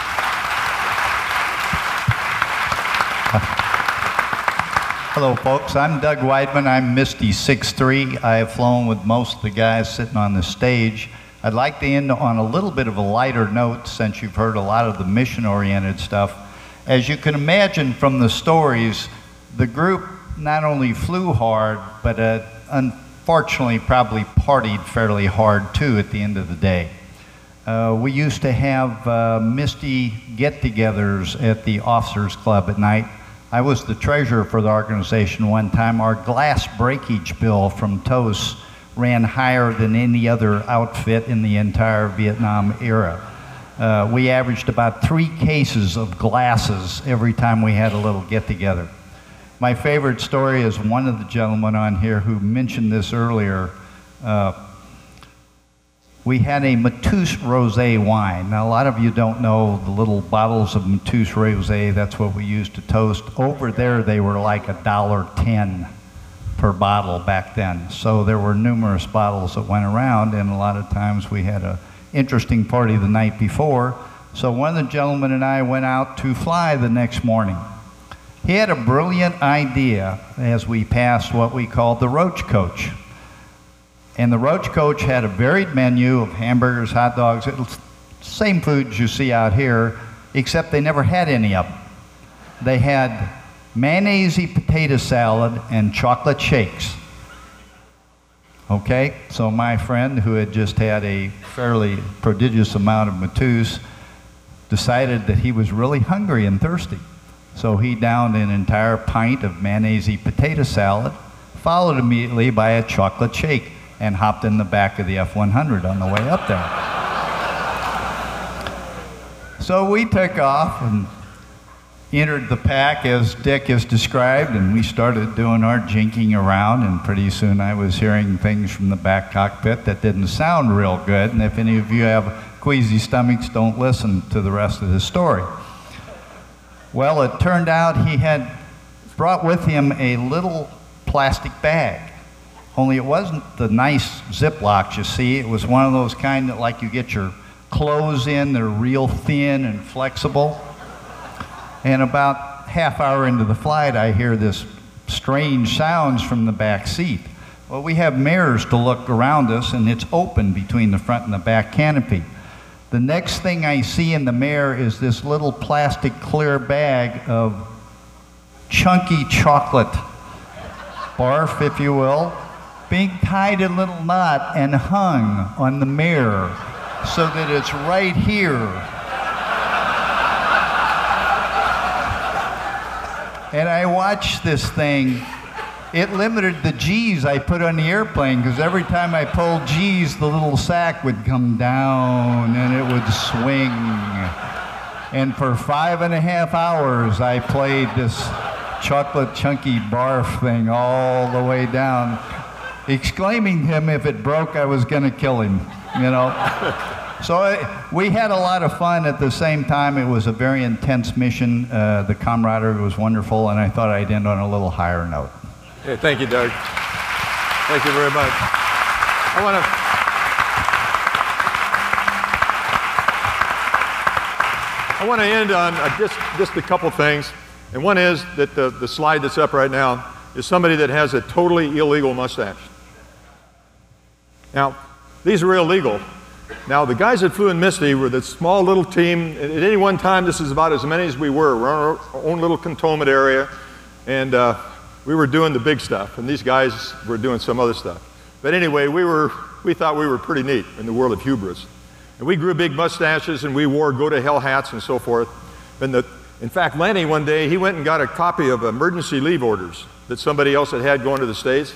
Hello, folks. I'm Doug Weidman. I'm Misty six three. I have flown with most of the guys sitting on the stage. I'd like to end on a little bit of a lighter note, since you've heard a lot of the mission-oriented stuff. As you can imagine from the stories, the group not only flew hard, but uh, unfortunately probably partied fairly hard too at the end of the day. Uh, we used to have uh, Misty get-togethers at the Officers Club at night. I was the treasurer for the organization one time. Our glass breakage bill from T O S ran higher than any other outfit in the entire Vietnam era. Uh, we averaged about three cases of glasses every time we had a little get-together. My favorite story is one of the gentlemen on here who mentioned this earlier. Uh, we had a Mateus Rosé wine. Now, a lot of you don't know the little bottles of Mateus Rosé. That's what we used to toast. Over there, they were like a dollar ten per bottle back then. So there were numerous bottles that went around, and a lot of times we had a interesting party the night before. So one of the gentlemen and I went out to fly the next morning. He had a brilliant idea as we passed what we called the Roach Coach. And the Roach Coach had a varied menu of hamburgers, hot dogs, same foods you see out here, except they never had any of them. They had mayonnaise-y potato salad and chocolate shakes. Okay, so my friend, who had just had a fairly prodigious amount of Matus, decided that he was really hungry and thirsty. So he downed an entire pint of mayonnaise-y potato salad, followed immediately by a chocolate shake, and hopped in the back of the F one hundred on the way up there. So we took off and entered the pack as Dick has described, and we started doing our jinking around, and pretty soon I was hearing things from the back cockpit that didn't sound real good, and if any of you have queasy stomachs, don't listen to the rest of the story. Well, it turned out he had brought with him a little plastic bag, only it wasn't the nice Ziplocs you see. It was one of those kind that like you get your clothes in, they're real thin and flexible. And about half hour into the flight, I hear this strange sounds from the back seat. Well, we have mirrors to look around us, and it's open between the front and the back canopy. The next thing I see in the mirror is this little plastic clear bag of chunky chocolate, barf, if you will, being tied in a little knot and hung on the mirror so that it's right here. And I watched this thing. It limited the G's I put on the airplane, because every time I pulled G's, the little sack would come down and it would swing. And for five and a half hours, I played this chocolate chunky barf thing all the way down, exclaiming to him if it broke, I was going to kill him, you know. So it, we had a lot of fun. At the same time, it was a very intense mission. Uh, the camaraderie was wonderful, and I thought I'd end on a little higher note. Hey, thank you, Doug. Thank you very much. I want to I want to end on uh, just, just a couple things. And one is that the, the slide that's up right now is somebody that has a totally illegal mustache. Now, these are illegal. Now, the guys that flew in Misty were the small little team. At any one time, this is about as many as we were. We're on our own little cantonment area, and uh, we were doing the big stuff, and these guys were doing some other stuff. But anyway, we, were, we thought we were pretty neat in the world of hubris. And we grew big mustaches, and we wore go-to-hell hats and so forth. And the, in fact, Lanny, one day, he went and got a copy of emergency leave orders that somebody else had had going to the States.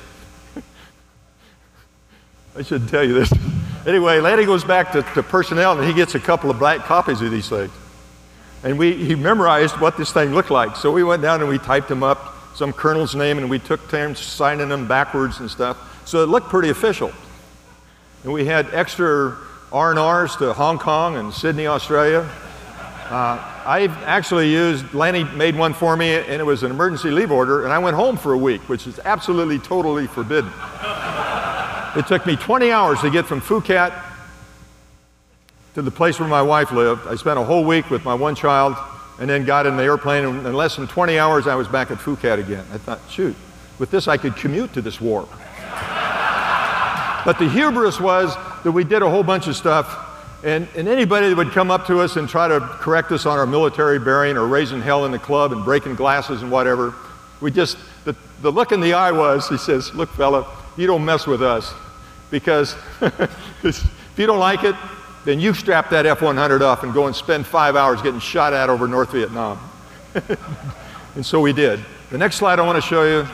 I shouldn't tell you this. Anyway, Lanny goes back to, to personnel, and he gets a couple of black copies of these things. And we, he memorized what this thing looked like. So we went down and we typed them up, some colonel's name, and we took turns signing them backwards and stuff. So it looked pretty official. And we had extra R and R's to Hong Kong and Sydney, Australia. Uh, I actually used, Lanny made one for me, and it was an emergency leave order, and I went home for a week, which is absolutely, totally forbidden. It took me twenty hours to get from Phuket to the place where my wife lived. I spent a whole week with my one child, and then got in the airplane, and in less than twenty hours, I was back at Phuket again. I thought, shoot, with this, I could commute to this war. But the hubris was that we did a whole bunch of stuff, and, and anybody that would come up to us and try to correct us on our military bearing or raising hell in the club and breaking glasses and whatever, we just, the, the look in the eye was, he says, look, fella, you don't mess with us, because if you don't like it, then you strap that F one hundred off and go and spend five hours getting shot at over North Vietnam. And so we did. The next slide I want to show you,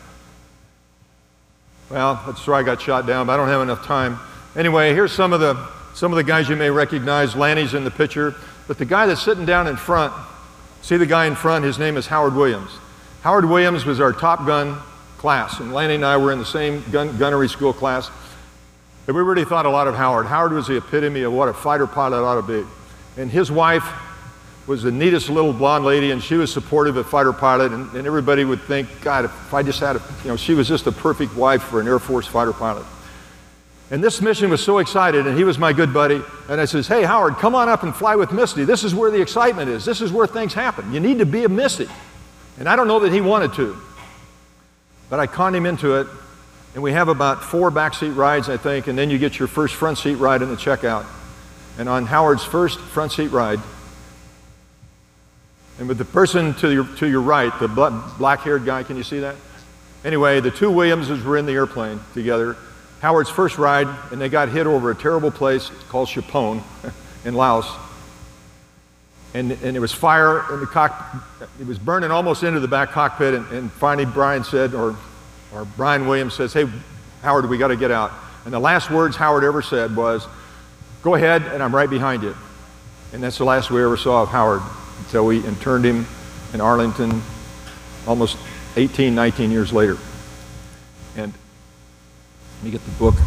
well, that's where I got shot down, but I don't have enough time. Anyway, here's some of the, some of the guys you may recognize. Lanny's in the picture, but the guy that's sitting down in front, see the guy in front, his name is Howard Williams. Howard Williams was our Top Gun class, and Lanny and I were in the same gun, gunnery school class. And we really thought a lot of Howard. Howard was the epitome of what a fighter pilot ought to be. And his wife was the neatest little blonde lady, and she was supportive of fighter pilot, and, and everybody would think, God, if I just had a, you know, she was just a perfect wife for an Air Force fighter pilot. And this mission was so excited, and he was my good buddy, and I says, hey, Howard, come on up and fly with Misty. This is where the excitement is. This is where things happen. You need to be a Misty. And I don't know that he wanted to, but I conned him into it, and we have about four backseat rides, I think, and then you get your first front seat ride in the checkout. And on Howard's first front seat ride, and with the person to your, to your right, the black-haired guy, can you see that? Anyway, the two Williamses were in the airplane together. Howard's first ride, and they got hit over a terrible place called Chapone in Laos. And, and it was fire in the cockpit. It was burning almost into the back cockpit, and, and finally Brian said, or, or Brian Williams says, hey, Howard, we got to get out. And the last words Howard ever said was, go ahead, and I'm right behind you. And that's the last we ever saw of Howard until we interned him in Arlington almost eighteen, nineteen years later. And let me get the book.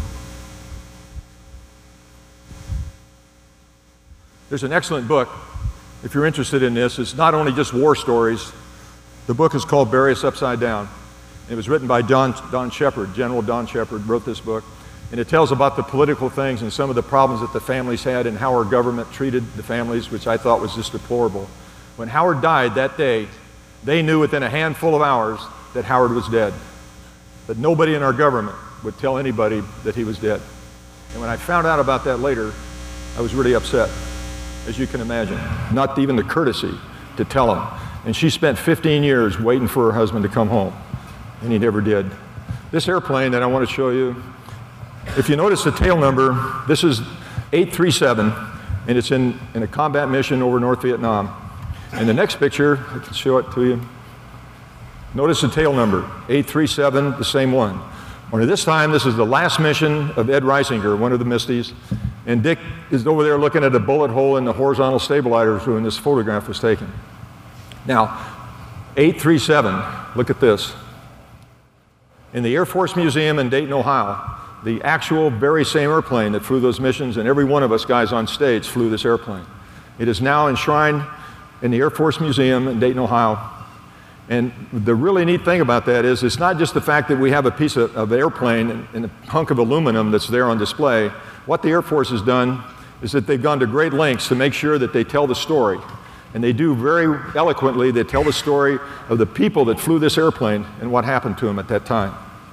There's an excellent book, if you're interested in this. It's not only just war stories. The book is called Bury Us Upside Down. It was written by Don, Don Shepard. General Don Shepard wrote this book. And it tells about the political things and some of the problems that the families had and how our government treated the families, which I thought was just deplorable. When Howard died that day, they knew within a handful of hours that Howard was dead. But nobody in our government would tell anybody that he was dead. And when I found out about that later, I was really upset, as you can imagine. Not even the courtesy to tell him. And she spent fifteen years waiting for her husband to come home, and he never did. This airplane that I want to show you, if you notice the tail number, this is eight three seven, and it's in, in a combat mission over North Vietnam. And the next picture, I can show it to you. Notice the tail number, eight three seven, the same one. Only this time, this is the last mission of Ed Reisinger, one of the Misties. And Dick is over there looking at a bullet hole in the horizontal stabilizers when this photograph was taken. Now, eight three seven, look at this. In the Air Force Museum in Dayton, Ohio, the actual very same airplane that flew those missions, and every one of us guys on stage flew this airplane. It is now enshrined in the Air Force Museum in Dayton, Ohio. And the really neat thing about that is it's not just the fact that we have a piece of, of airplane and, and a hunk of aluminum that's there on display. What the Air Force has done is that they've gone to great lengths to make sure that they tell the story. And they do very eloquently. They tell the story of the people that flew this airplane and what happened to them at that time.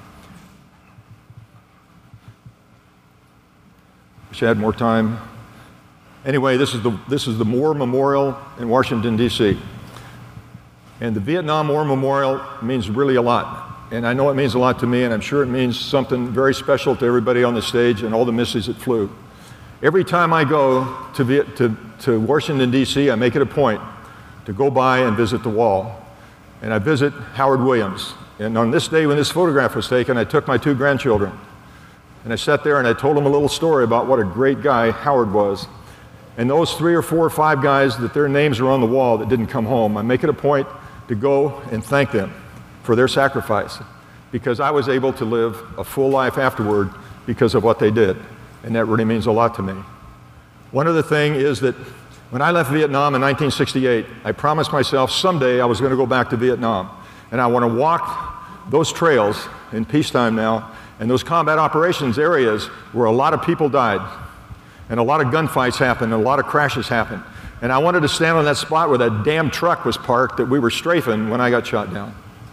Wish I had more time. Anyway, this is the, this is the War Memorial in Washington, D C And the Vietnam War Memorial means really a lot. And I know it means a lot to me, and I'm sure it means something very special to everybody on the stage and all the Misties that flew. Every time I go to, Viet, to, to Washington, D C, I make it a point to go by and visit the wall. And I visit Howard Williams. And on this day when this photograph was taken, I took my two grandchildren. And I sat there and I told them a little story about what a great guy Howard was. And those three or four or five guys that their names are on the wall that didn't come home, I make it a point to go and thank them for their sacrifice, because I was able to live a full life afterward because of what they did. And that really means a lot to me. One other thing is that when I left Vietnam in nineteen sixty-eight, I promised myself someday I was going to go back to Vietnam. And I want to walk those trails in peacetime now, and those combat operations areas where a lot of people died, and a lot of gunfights happened, and a lot of crashes happened. And I wanted to stand on that spot where that damn truck was parked that we were strafing when I got shot down.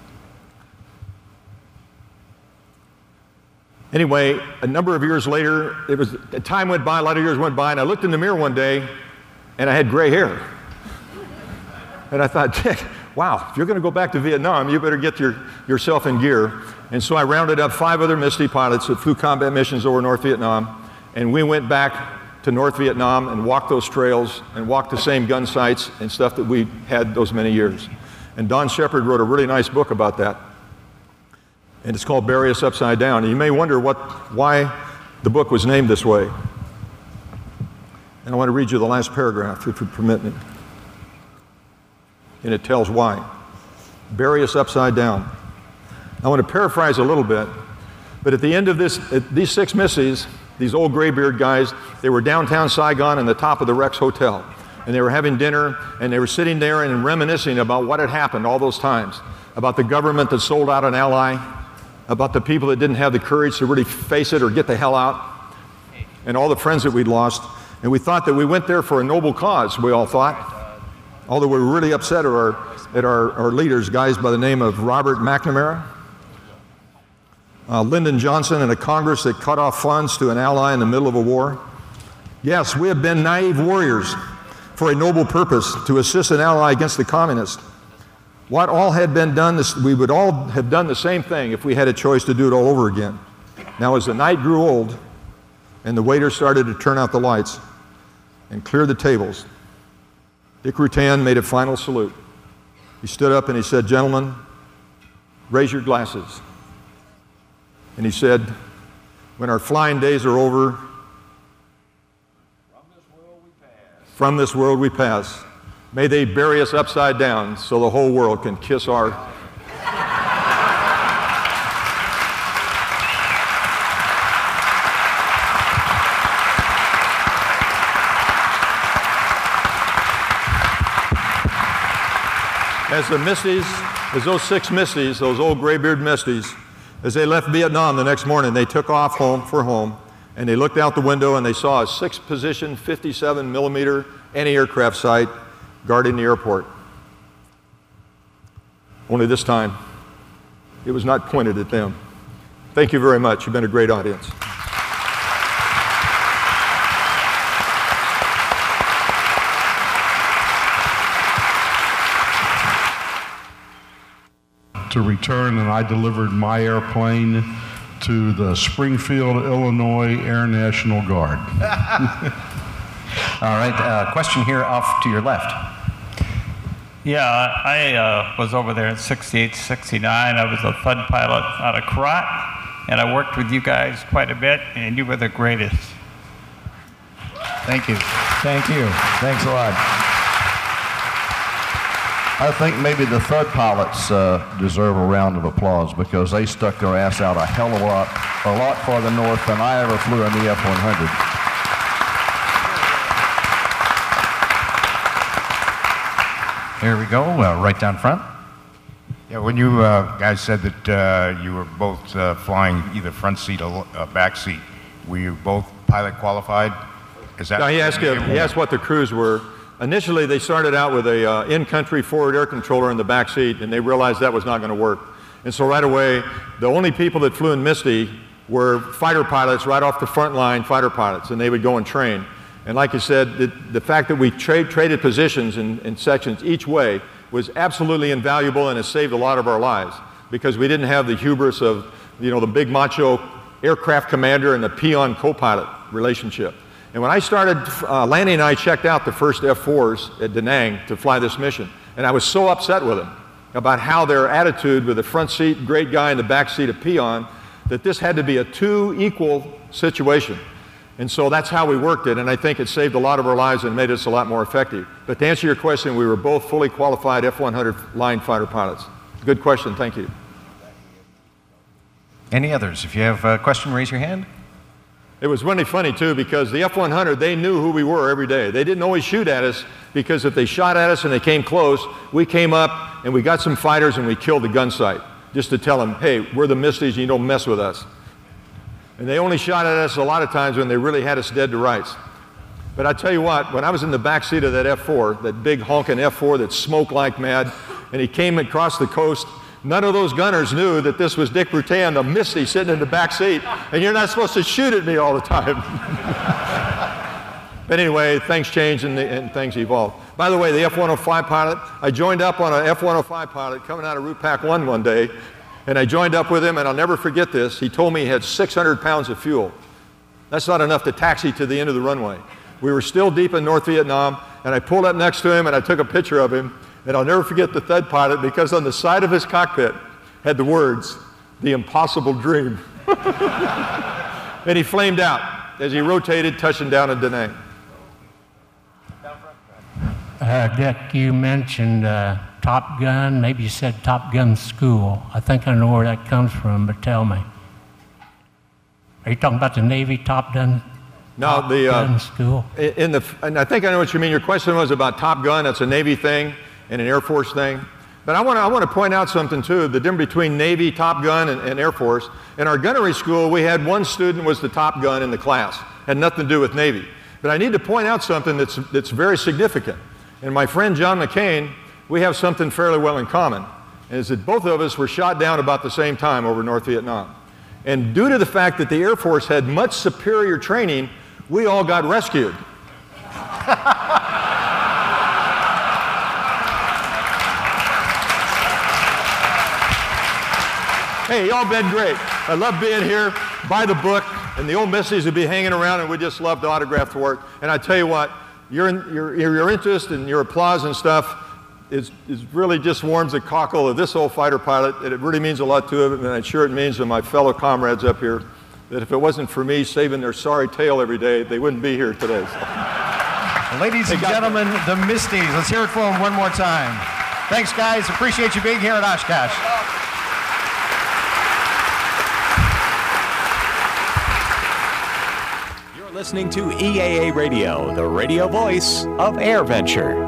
Anyway, a number of years later, it was, time went by, a lot of years went by, and I looked in the mirror one day, and I had gray hair. And I thought, Dick, wow, if you're going to go back to Vietnam, you better get your, yourself in gear. And so I rounded up five other Misty pilots that flew combat missions over North Vietnam, and we went back to North Vietnam and walked those trails and walked the same gun sites and stuff that we had those many years. And Don Shepard wrote a really nice book about that. And it's called Bury Us Upside Down. And you may wonder what, why the book was named this way. And I want to read you the last paragraph, if you permit me. And it tells why. Bury us upside down. I want to paraphrase a little bit, but at the end of this, these six Misties, these old graybeard guys, they were downtown Saigon in the top of the Rex Hotel. And they were having dinner, and they were sitting there and reminiscing about what had happened all those times, about the government that sold out an ally, about the people that didn't have the courage to really face it or get the hell out, and all the friends that we'd lost. And we thought that we went there for a noble cause, we all thought, although we were really upset at our at our, our leaders, guys by the name of Robert McNamara, uh, Lyndon Johnson, and a Congress that cut off funds to an ally in the middle of a war. Yes, we have been naive warriors for a noble purpose to assist an ally against the communists. What all had been done, this, we would all have done the same thing if we had a choice to do it all over again. Now, as the night grew old and the waiter started to turn out the lights and clear the tables, Dick Rutan made a final salute. He stood up and he said, "Gentlemen, raise your glasses." And he said, "When our flying days are over, from this world we pass. May they bury us upside down so the whole world can kiss our..." As the Misties, as those six Misties, those old graybeard Misties, as they left Vietnam the next morning, they took off home for home, and they looked out the window and they saw a six-position, fifty-seven millimeter anti-aircraft sight guarding the airport. Only this time, it was not pointed at them. Thank you very much. You've been a great audience. To return, and I delivered my airplane to the Springfield, Illinois Air National Guard. All right, uh, question here off to your left. Yeah, I uh, was over there in sixty-eight, sixty-nine. I was a T H U D pilot out of Crot, and I worked with you guys quite a bit, and you were the greatest. Thank you. Thank you. Thanks a lot. I think maybe the T H U D pilots uh, deserve a round of applause because they stuck their ass out a hell of a lot, a lot farther north than I ever flew on the F one hundred. There we go, uh, right down front. Yeah, when you uh, guys said that uh, you were both uh, flying either front seat or uh, back seat, were you both pilot qualified? Is that? Now, he asked, uh, he asked what the crews were. Initially, they started out with a uh, in-country forward air controller in the back seat, and they realized that was not going to work. And so right away, the only people that flew in Misty were fighter pilots right off the front line, fighter pilots, and they would go and train. And like you said, the, the fact that we trade, traded positions in, in sections each way was absolutely invaluable, and it saved a lot of our lives because we didn't have the hubris of, you know, the big macho aircraft commander and the peon co-pilot relationship. And when I started, uh, Lanny and I checked out the first F fours at Da Nang to fly this mission, and I was so upset with them about how their attitude with the front seat great guy and the back seat a peon, that this had to be a two equal situation. And so that's how we worked it, and I think it saved a lot of our lives and made us a lot more effective. But to answer your question, we were both fully qualified F one hundred line fighter pilots. Good question, thank you. Any others? If you have a question, raise your hand. It was really funny too because the F one hundred, they knew who we were every day. They didn't always shoot at us because if they shot at us and they came close, we came up and we got some fighters and we killed the gun sight just to tell them, hey, we're the Misties and you don't mess with us. And they only shot at us a lot of times when they really had us dead to rights. But I tell you what, when I was in the back seat of that F four, that big honking F four that smoked like mad, and he came across the coast, none of those gunners knew that this was Dick Rutan, the Misty, sitting in the back seat, and you're not supposed to shoot at me all the time. But anyway, things changed and, the, and things evolved. By the way, the F one oh five pilot, I joined up on an F one oh five pilot coming out of Route Pack one one day, and I joined up with him, and I'll never forget this. He told me he had six hundred pounds of fuel. That's not enough to taxi to the end of the runway. We were still deep in North Vietnam, and I pulled up next to him, and I took a picture of him. And I'll never forget the T H U D pilot because on the side of his cockpit had the words, "The impossible dream." And he flamed out as he rotated, touching down in Da Nang. Uh, Dick, you mentioned uh, Top Gun. Maybe you said Top Gun School. I think I know where that comes from, but tell me. Are you talking about the Navy Top Gun? No, Top the uh, Gun School. In the, and I think I know what you mean. Your question was about Top Gun. That's a Navy thing and an Air Force thing. But I want to I want to point out something too. The difference between Navy, Top Gun, and, and Air Force. In our gunnery school, we had one student was the Top Gun in the class. Had nothing to do with Navy. But I need to point out something that's that's very significant. And my friend John McCain we have something fairly well in common, and is that both of us were shot down about the same time over North Vietnam. And due to the fact that the Air Force had much superior training, we all got rescued. Hey, y'all been great. I love being here. Buy the book, and the old missies would be hanging around, and we just love to autograph the work. And I tell you what, your, your, your interest and your applause and stuff is, is really just warms the cockle of this old fighter pilot, and it really means a lot to him, and I'm sure it means to my fellow comrades up here that if it wasn't for me saving their sorry tail every day, they wouldn't be here today. So. Ladies and gentlemen, the Misties. Let's hear it for them one more time. Thanks, guys. Appreciate you being here at Oshkosh. Listening to E A A Radio, the radio voice of AirVenture.